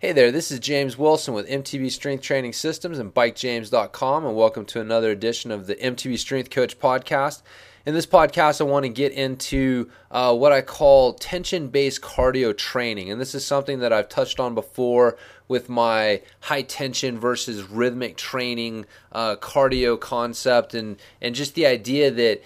Hey there, this is James Wilson with MTB Strength Training Systems and BikeJames.com, and welcome to another edition of the MTB Strength Coach Podcast. In this podcast, I want to get into what I call tension-based cardio training, and this is something that I've touched on before with my high-tension versus rhythmic training cardio concept, and just the idea that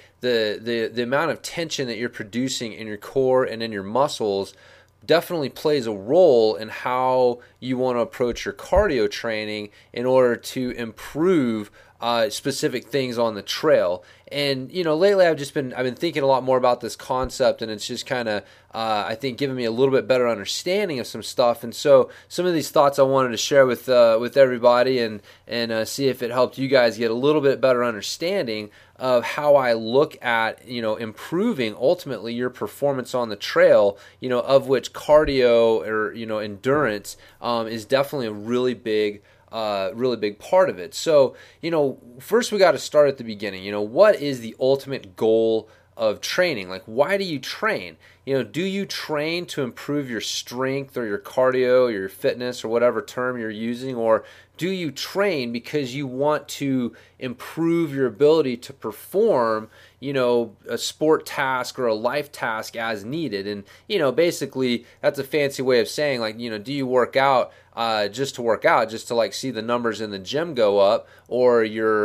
the amount of tension that you're producing in your core and in your muscles definitely plays a role in how you want to approach your cardio training in order to improve specific things on the trail. And lately I've been thinking a lot more about this concept, and it's just kind of I think giving me a little bit better understanding of some stuff. And so some of these thoughts I wanted to share with everybody, and see if it helped you guys get a little bit better understanding of how I look at improving ultimately your performance on the trail. Of which cardio or endurance is definitely a really big part of it. So, first we got to start at the beginning. What is the ultimate goal of training? Like, why do you train? Do you train to improve your strength or your cardio or your fitness or whatever term you're using? Or do you train because you want to improve your ability to perform, a sport task or a life task as needed? And, basically that's a fancy way of saying, like, do you work out just to work out, just to like see the numbers in the gym go up, or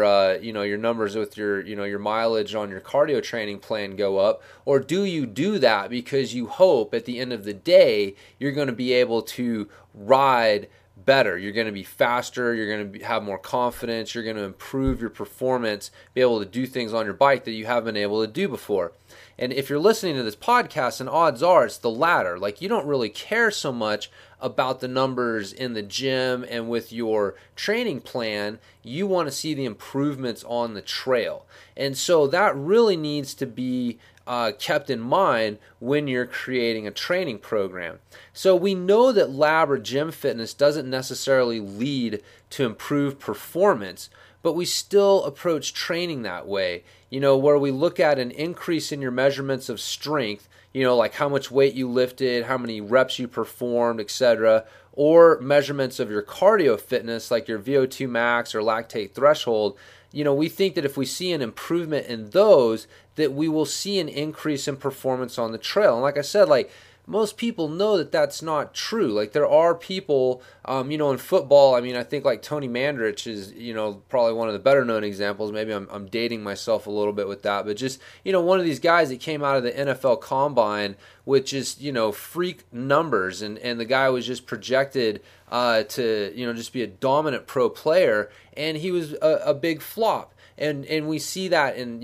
your numbers with your mileage on your cardio training plan go up? Or do you do that because you hope at the end of the day you're going to be able to ride better, you're going to be faster, you're going to have more confidence, you're going to improve your performance, be able to do things on your bike that you haven't been able to do before? And if you're listening to this podcast, and odds are it's the latter, like you don't really care so much about the numbers in the gym and with your training plan, you want to see the improvements on the trail. And so that really needs to be kept in mind when you're creating a training program. So we know that lab or gym fitness doesn't necessarily lead to improved performance, but we still approach training that way, where we look at an increase in your measurements of strength, like how much weight you lifted, how many reps you performed, etc., or measurements of your cardio fitness, like your VO2 max or lactate threshold. We think that if we see an improvement in those, that we will see an increase in performance on the trail. And like I said, like most people know that that's not true. Like there are people, in football, I think like Tony Mandrich is, probably one of the better known examples. Maybe I'm dating myself a little bit with that, but just, one of these guys that came out of the NFL Combine with just, freak numbers, and the guy was just projected to, just be a dominant pro player, and he was a big flop. And we see that in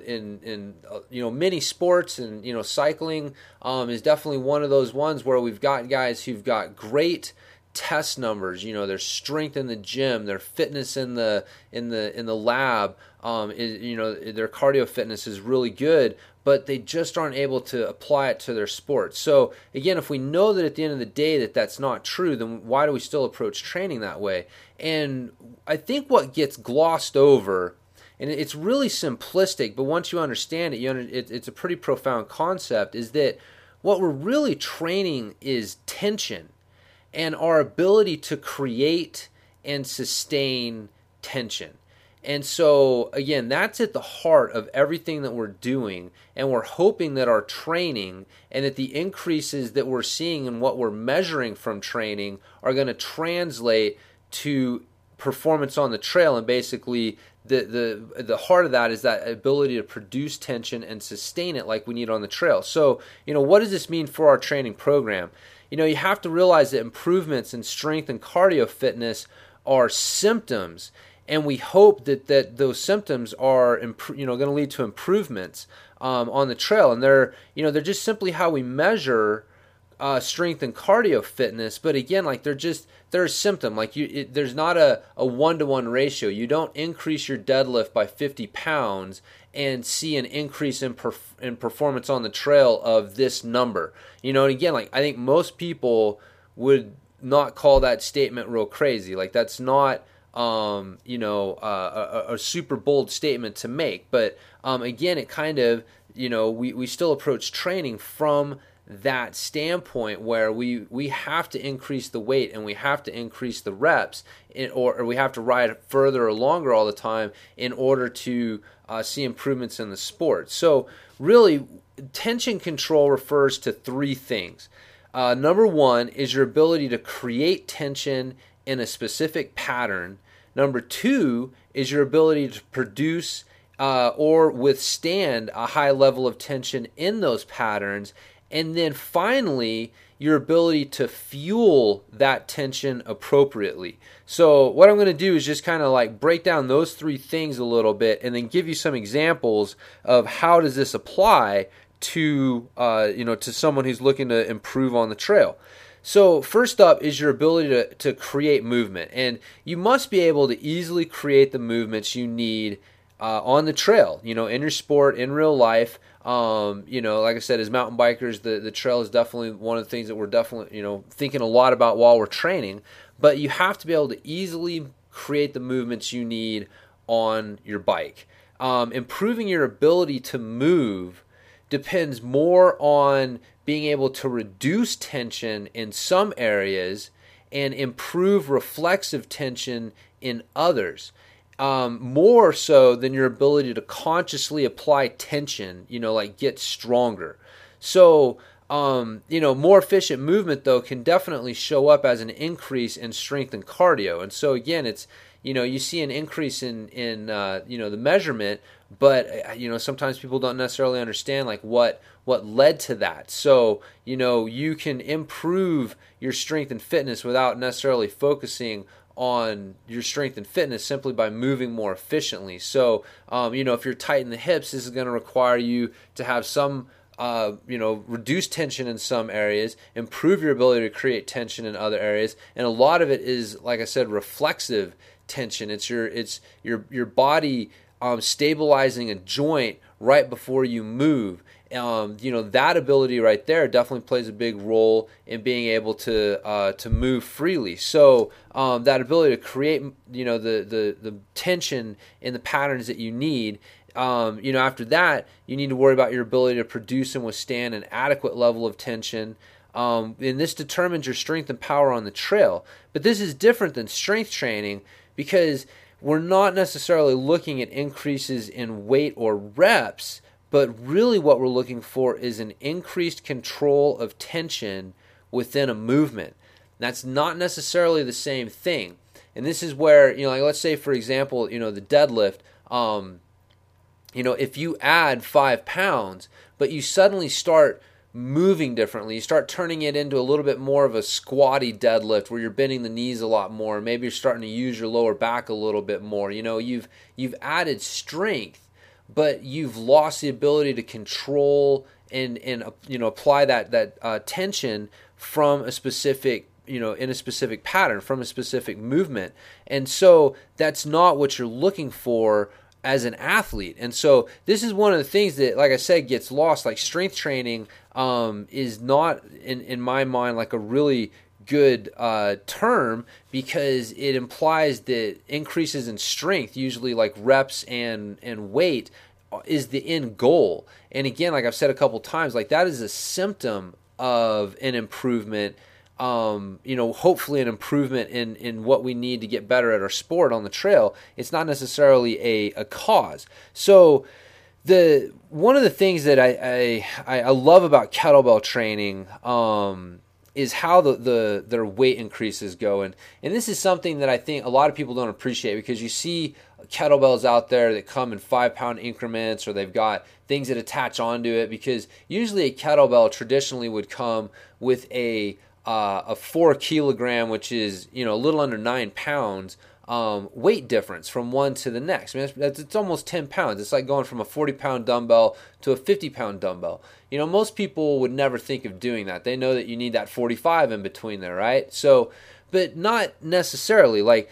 many sports, and cycling is definitely one of those ones where we've got guys who've got great test numbers, their strength in the gym, their fitness in the lab, their cardio fitness is really good, but they just aren't able to apply it to their sport. So again, if we know that at the end of the day that that's not true, then why do we still approach training that way? And I think what gets glossed over, and it's really simplistic, but once you understand it, it's a pretty profound concept, is that what we're really training is tension and our ability to create and sustain tension. And so, again, that's at the heart of everything that we're doing, and we're hoping that our training and that the increases that we're seeing and what we're measuring from training are going to translate to performance on the trail. And basically the heart of that is that ability to produce tension and sustain it like we need on the trail. So, what does this mean for our training program? You have to realize that improvements in strength and cardio fitness are symptoms, and we hope that those symptoms are going to lead to improvements on the trail. And they're just simply how we measure strength and cardio fitness. But again, like they're a symptom. Like there's not a 1-to-1 ratio. You don't increase your deadlift by 50 pounds and see an increase in performance on the trail of this number. And again, like I think most people would not call that statement real crazy. Like that's not a super bold statement to make. But again, it kind of we still approach training from that standpoint where we have to increase the weight and we have to increase the reps or we have to ride further or longer all the time in order to see improvements in the sport. So really, tension control refers to three things. Number one is your ability to create tension in a specific pattern. Number two is your ability to produce or withstand a high level of tension in those patterns. And then finally, your ability to fuel that tension appropriately. So what I'm going to do is just kind of like break down those three things a little bit and then give you some examples of how does this apply to to someone who's looking to improve on the trail. So first up is your ability to create movement. And you must be able to easily create the movements you need on the trail, in your sport, in real life. Like I said, as mountain bikers, the trail is definitely one of the things that we're definitely, thinking a lot about while we're training. But you have to be able to easily create the movements you need on your bike. Improving your ability to move depends more on being able to reduce tension in some areas and improve reflexive tension in others. More so than your ability to consciously apply tension, like get stronger. So, more efficient movement, though, can definitely show up as an increase in strength and cardio. And so, again, it's, you see an increase in the measurement, but, sometimes people don't necessarily understand, like, what led to that. So, you can improve your strength and fitness without necessarily focusing on your strength and fitness simply by moving more efficiently. So, if you're tight in the hips, this is going to require you to have some, reduce tension in some areas, improve your ability to create tension in other areas. And a lot of it is, like I said, reflexive tension. It's your body stabilizing a joint right before you move. That ability right there definitely plays a big role in being able to move freely. So that ability to create, the tension in the patterns that you need. After that, you need to worry about your ability to produce and withstand an adequate level of tension. And this determines your strength and power on the trail. But this is different than strength training because we're not necessarily looking at increases in weight or reps, but really what we're looking for is an increased control of tension within a movement. That's not necessarily the same thing. And this is where, let's say, for example, the deadlift, if you add 5 pounds, but you suddenly start moving differently, you start turning it into a little bit more of a squatty deadlift where you're bending the knees a lot more, maybe you're starting to use your lower back a little bit more. You've added strength, but you've lost the ability to control and apply that tension from a specific in a specific pattern, from a specific movement. And so that's not what you're looking for as an athlete. And so this is one of the things that, like I said, gets lost. Like strength training is not, in my mind, like a really good term because it implies that increases in strength, usually like reps and weight, is the end goal. And again, like I've said a couple times, like that is a symptom of an improvement. Hopefully an improvement in what we need to get better at our sport on the trail. It's not necessarily a cause. So one of the things that I love about kettlebell training is how their weight increases go. And this is something that I think a lot of people don't appreciate because you see kettlebells out there that come in 5-pound increments, or they've got things that attach onto it, because usually a kettlebell traditionally would come with a 4 kilogram, which is a little under 9 pounds weight difference from one to the next. I mean, it's almost 10 pounds. It's like going from a 40-pound dumbbell to a 50-pound dumbbell. Most people would never think of doing that. They know that you need that 45 in between there, right? So, but not necessarily. Like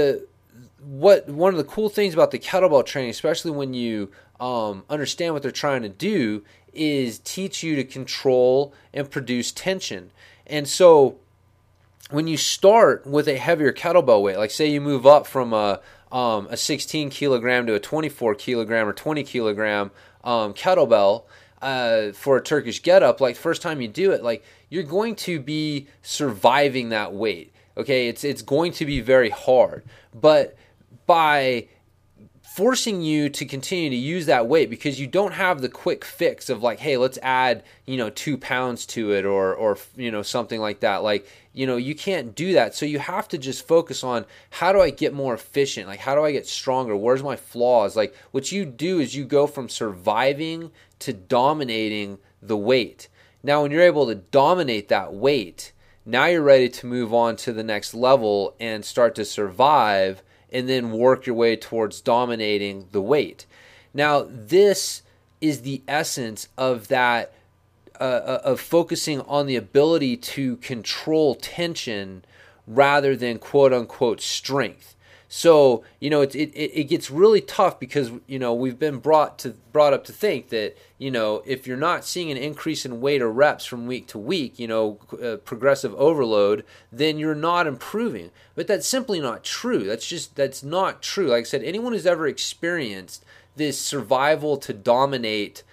one of the cool things about the kettlebell training, especially when you understand what they're trying to do, is teach you to control and produce tension. And so when you start with a heavier kettlebell weight, like say you move up from a 16 kilogram to a 24 kilogram or 20 kilogram kettlebell, for a Turkish get up, like first time you do it, like you're going to be surviving that weight. Okay, it's going to be very hard, but by forcing you to continue to use that weight, because you don't have the quick fix of like, hey, let's add 2 pounds to it or something like that. Like, you can't do that. So you have to just focus on, how do I get more efficient? Like, how do I get stronger? Where's my flaws? Like, what you do is you go from surviving to dominating the weight. Now, when you're able to dominate that weight, now you're ready to move on to the next level and start to survive, and then work your way towards dominating the weight. Now, this is the essence of that, of focusing on the ability to control tension rather than quote unquote strength. So, it gets really tough because, we've been brought up to think that, if you're not seeing an increase in weight or reps from week to week, progressive overload, then you're not improving. But that's simply not true. That's not true. Like I said, anyone who's ever experienced this survival to dominate,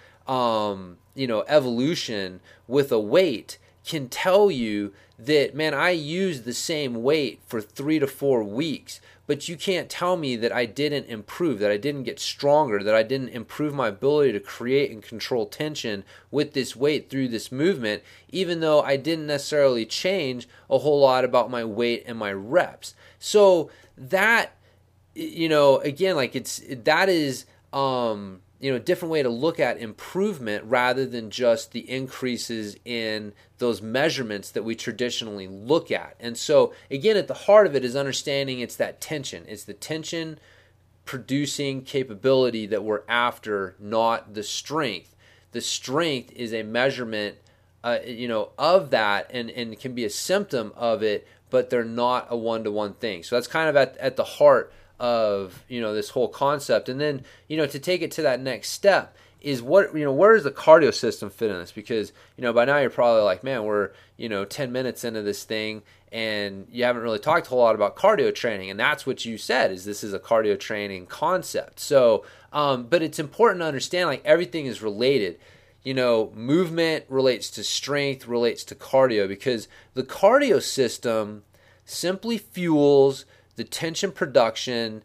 evolution with a weight can tell you that, man, I used the same weight for 3 to 4 weeks, but you can't tell me that I didn't improve, that I didn't get stronger, that I didn't improve my ability to create and control tension with this weight through this movement, even though I didn't necessarily change a whole lot about my weight and my reps. So that, again, like that is, a different way to look at improvement rather than just the increases in those measurements that we traditionally look at. And so, again, at the heart of it is understanding it's that tension. It's the tension producing capability that we're after, not the strength. The strength is a measurement, of that, and can be a symptom of it, but they're not a one-to-one thing. So that's kind of at the heart of this whole concept. And then to take it to that next step is where does the cardio system fit in this? Because by now you're probably like, man, we're 10 minutes into this thing and you haven't really talked a whole lot about cardio training, and that's what you said, is this is a cardio training concept. So but it's important to understand, like, everything is related. Movement relates to strength, relates to cardio, because the cardio system simply fuels the tension production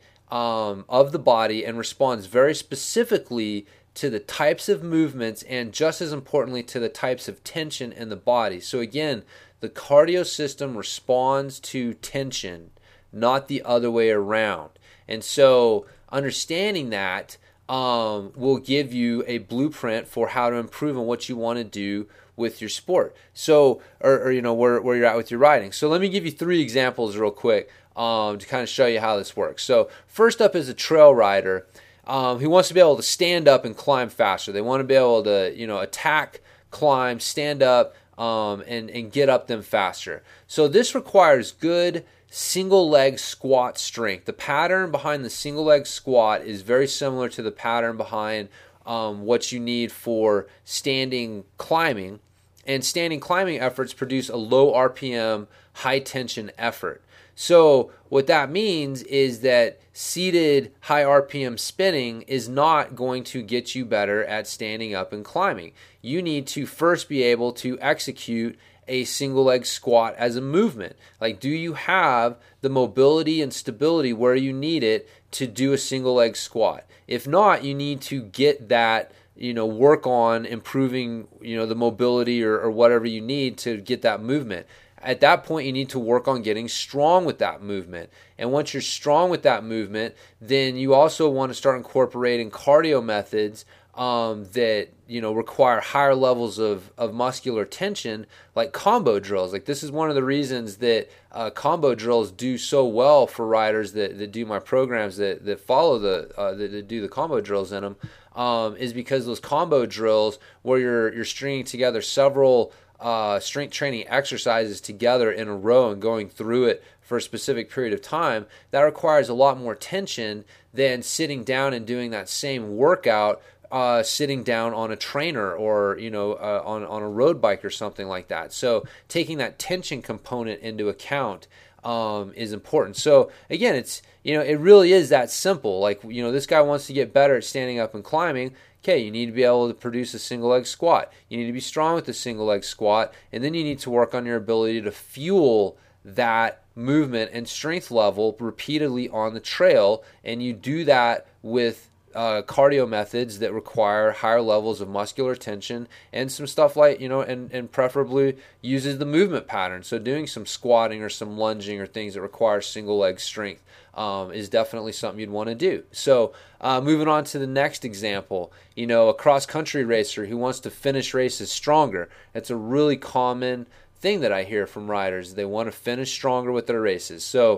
of the body and responds very specifically to the types of movements, and just as importantly to the types of tension in the body. So again, the cardio system responds to tension, not the other way around. And so understanding that will give you a blueprint for how to improve on what you want to do with your sport. So, or where you're at with your riding. So let me give you 3 examples real quick to kind of show you how this works. So first up is a trail rider who wants to be able to stand up and climb faster. They want to be able to, attack, climb, stand up, and get up them faster. So this requires good single leg squat strength. The pattern behind the single leg squat is very similar to the pattern behind what you need for standing climbing. And standing climbing efforts produce a low RPM, high tension effort. So what that means is that seated high RPM spinning is not going to get you better at standing up and climbing. You need to first be able to execute a single leg squat as a movement. Like, do you have the mobility and stability where you need it to do a single leg squat? If not, you need to get that, work on improving, the mobility or whatever you need to get that movement. At that point, you need to work on getting strong with that movement. And once you're strong with that movement, then you also want to start incorporating cardio methods that require higher levels of muscular tension, like combo drills. Like, this is one of the reasons that combo drills do so well for riders that do my programs, that follow that do the combo drills in them, is because those combo drills where you're stringing together several strength training exercises together in a row and going through it for a specific period of time, that requires a lot more tension than sitting down and doing that same workout sitting down on a trainer or on a road bike or something like that. So taking that tension component into account is important. So again, it's, it really is that simple. Like, this guy wants to get better at standing up and climbing. Okay, you need to be able to produce a single leg squat. You need to be strong with the single leg squat, and then you need to work on your ability to fuel that movement and strength level repeatedly on the trail, and you do that with cardio methods that require higher levels of muscular tension and some stuff like, and preferably uses the movement pattern. So doing some squatting or some lunging or things that require single leg strength is definitely something you'd want to do. So moving on to the next example, a cross-country racer who wants to finish races stronger. That's a really common thing that I hear from riders. They want to finish stronger with their races. So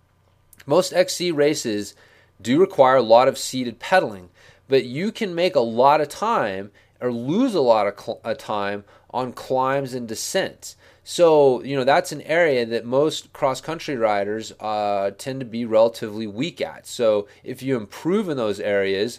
most XC races do require a lot of seated pedaling, but you can make a lot of time or lose a lot of time on climbs and descents. So, that's an area that most cross-country riders tend to be relatively weak at. So if you improve in those areas,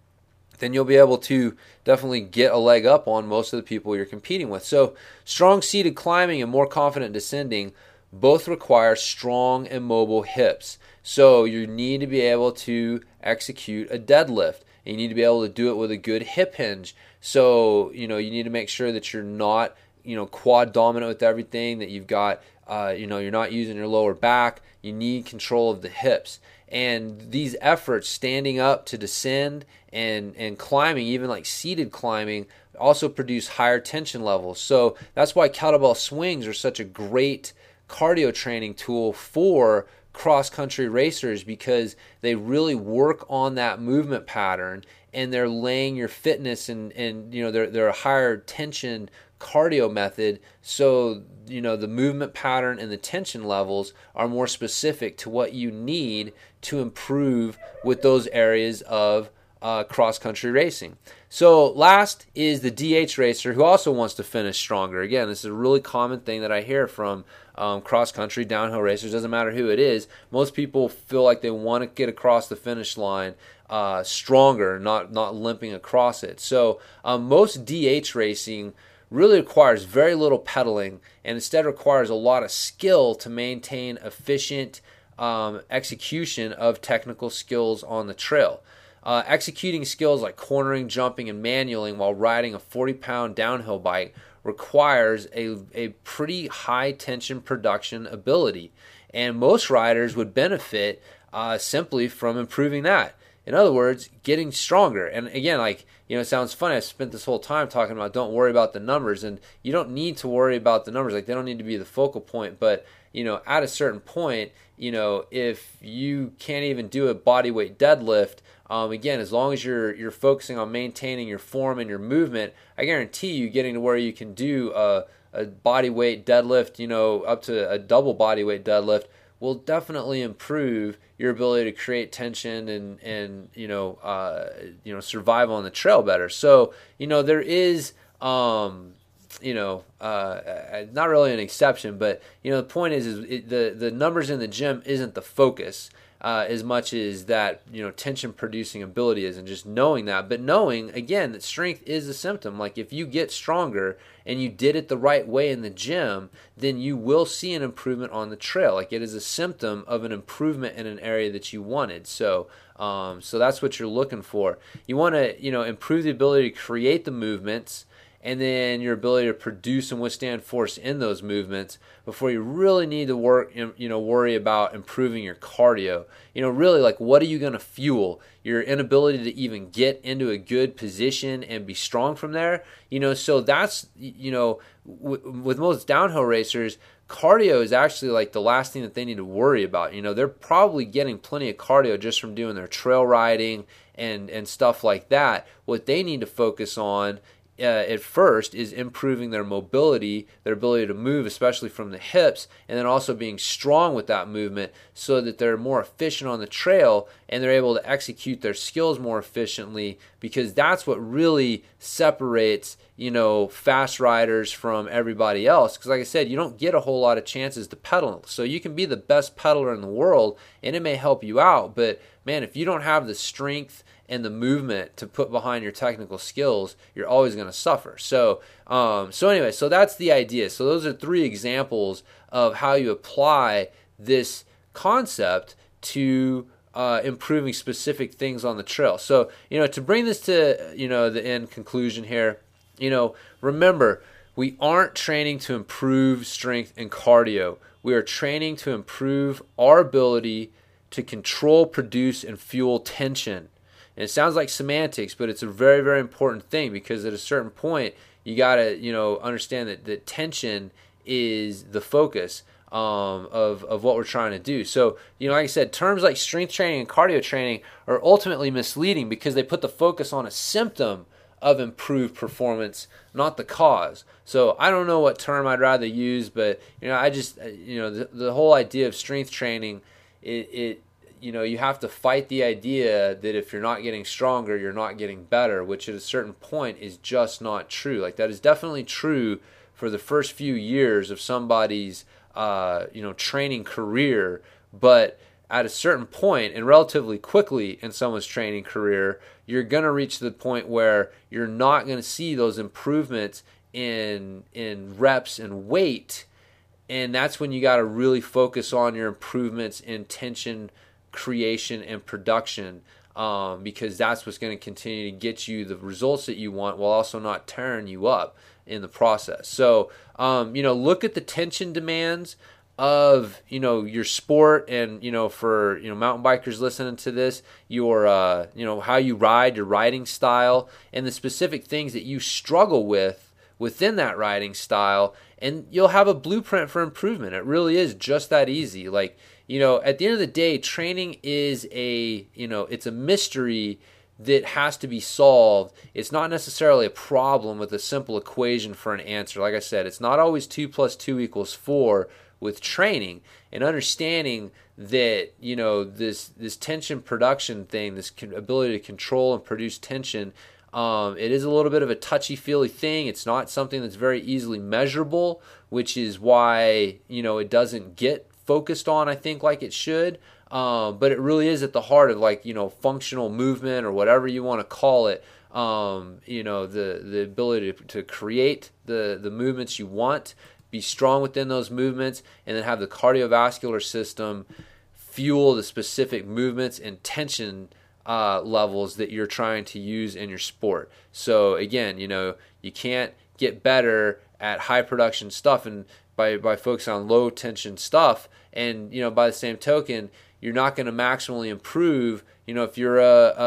then you'll be able to definitely get a leg up on most of the people you're competing with. So strong seated climbing and more confident descending both require strong and mobile hips. So you need to be able to execute a deadlift, and you need to be able to do it with a good hip hinge. So, you need to make sure that you're not, quad dominant with everything, that you've got, you're not using your lower back. You need control of the hips. And these efforts, standing up to descend and climbing, even like seated climbing, also produce higher tension levels. So that's why kettlebell swings are such a great cardio training tool for cross-country racers, because they really work on that movement pattern, and they're laying your fitness and they're a higher tension cardio method. So the movement pattern and the tension levels are more specific to what you need to improve with those areas of cross-country racing. So last is the DH racer who also wants to finish stronger. Again, this is a really common thing that I hear from cross-country, downhill racers. Doesn't matter who it is. Most people feel like they want to get across the finish line stronger, not limping across it. So most DH racing really requires very little pedaling, and instead requires a lot of skill to maintain efficient execution of technical skills on the trail. Executing skills like cornering, jumping, and manualing while riding a 40-pound downhill bike requires a pretty high tension production ability, and most riders would benefit simply from improving that. In other words, getting stronger. And again, it sounds funny. I spent this whole time talking about don't worry about the numbers, and you don't need to worry about the numbers. They don't need to be the focal point. But at a certain point, if you can't even do a body weight deadlift, again, as long as you're focusing on maintaining your form and your movement, I guarantee you getting to where you can do a body weight deadlift, up to a double body weight deadlift, will definitely improve your ability to create tension and survive on the trail better. So there is not really an exception, but the point is the numbers in the gym isn't the focus as much as that tension producing ability is, and just knowing that. But knowing again that strength is a symptom. Like if you get stronger and you did it the right way in the gym, then you will see an improvement on the trail. Like it is a symptom of an improvement in an area that you wanted. So that's what you're looking for. You want to improve the ability to create the movements, and then your ability to produce and withstand force in those movements before you really need to worry about improving your cardio. Really, like, what are you going to fuel? Your inability to even get into a good position and be strong from there. So that's, with most downhill racers, cardio is actually like the last thing that they need to worry about. They're probably getting plenty of cardio just from doing their trail riding and stuff like that. What they need to focus on at first is improving their mobility, their ability to move, especially from the hips, and then also being strong with that movement so that they're more efficient on the trail and they're able to execute their skills more efficiently, because that's what really separates fast riders from everybody else. Because like I said, you don't get a whole lot of chances to pedal. So you can be the best pedaler in the world and it may help you out, but man, if you don't have the strength and the movement to put behind your technical skills, you're always going to suffer. So anyway, so that's the idea. So those are 3 examples of how you apply this concept to improving specific things on the trail. So, to bring this to, the end conclusion here, remember, we aren't training to improve strength and cardio. We are training to improve our ability to control, produce, and fuel tension. And it sounds like semantics, but it's a very, very important thing, because at a certain point, you got to, understand that tension is the focus of what we're trying to do. So, like I said, terms like strength training and cardio training are ultimately misleading because they put the focus on a symptom of improved performance, not the cause. So I don't know what term I'd rather use, but, I just, the whole idea of strength training, you have to fight the idea that if you're not getting stronger, you're not getting better, which at a certain point is just not true. Like, that is definitely true for the first few years of somebody's training career, but at a certain point, and relatively quickly in someone's training career, you're going to reach the point where you're not going to see those improvements in reps and weight, and that's when you got to really focus on your improvements in tension creation and production, because that's what's going to continue to get you the results that you want while also not tearing you up in the process. So, look at the tension demands of, your sport, and, for, mountain bikers listening to this, your, how you ride, your riding style, and the specific things that you struggle with within that riding style, and you'll have a blueprint for improvement. It really is just that easy. Like, at the end of the day, training is it's a mystery that has to be solved. It's not necessarily a problem with a simple equation for an answer. Like I said, it's not always 2 + 2 = 4 with training, and understanding that, this tension production thing, this ability to control and produce tension, it is a little bit of a touchy-feely thing. It's not something that's very easily measurable, which is why, it doesn't get focused on, I think, like it should. But it really is at the heart of, like, functional movement, or whatever you want to call it. The ability to create the movements you want, be strong within those movements, and then have the cardiovascular system fuel the specific movements and tension levels that you're trying to use in your sport. So again, you can't get better at high production stuff and by focusing on low tension stuff, and by the same token, you're not going to maximally improve. If you're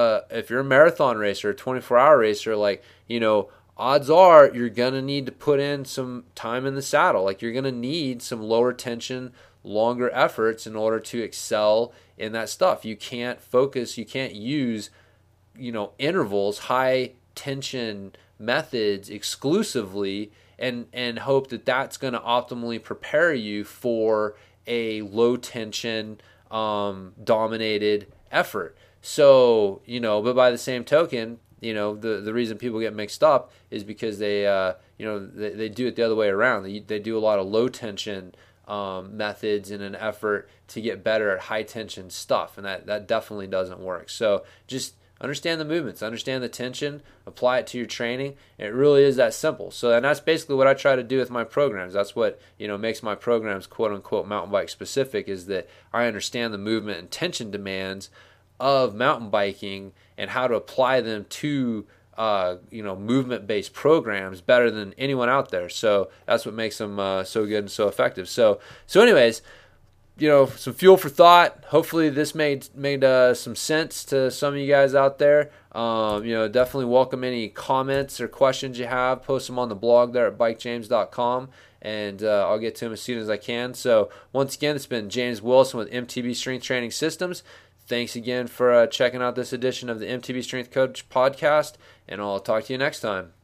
a marathon racer, a 24-hour racer, like, odds are you're going to need to put in some time in the saddle. Like, you're going to need some lower tension, longer efforts in order to excel in that stuff. You can't use, intervals, high tension methods exclusively and hope that that's going to optimally prepare you for a low tension dominated effort. So, but by the same token, the reason people get mixed up is because they do it the other way around. They do a lot of low tension methods in an effort to get better at high tension stuff, and that definitely doesn't work. So just understand the movements, understand the tension, apply it to your training, and it really is that simple. So, and that's basically what I try to do with my programs. That's what makes my programs quote unquote mountain bike specific, is that I understand the movement and tension demands of mountain biking and how to apply them to movement-based programs better than anyone out there. So that's what makes them so good and so effective. So anyways, some fuel for thought. Hopefully this made some sense to some of you guys out there. Definitely welcome any comments or questions you have. Post them on the blog there at bikejames.com, and I'll get to them as soon as I can. So once again, it's been James Wilson with MTB Strength Training Systems. Thanks again for checking out this edition of the MTB Strength Coach podcast, and I'll talk to you next time.